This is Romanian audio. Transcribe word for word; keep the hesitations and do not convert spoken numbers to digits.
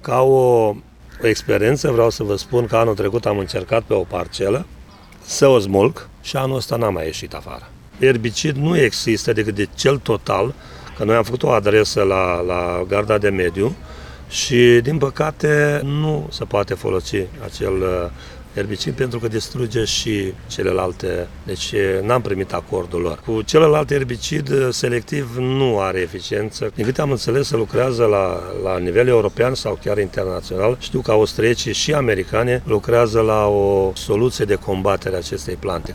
Ca o experiență vreau să vă spun că anul trecut am încercat pe o parcelă să o smulg și anul ăsta n-am mai ieșit afară. Erbicid nu există decât de cel total, că noi am făcut o adresă la, la Garda de Mediu și din păcate nu se poate folosi acel erbicid pentru că distruge și celelalte, deci n-am primit acordul lor. Cu celălalt erbicid selectiv nu are eficiență. Din câte am înțeles, se lucrează la, la nivel european sau chiar internațional. Știu că austriecii și americane lucrează la o soluție de combatere a acestei plante.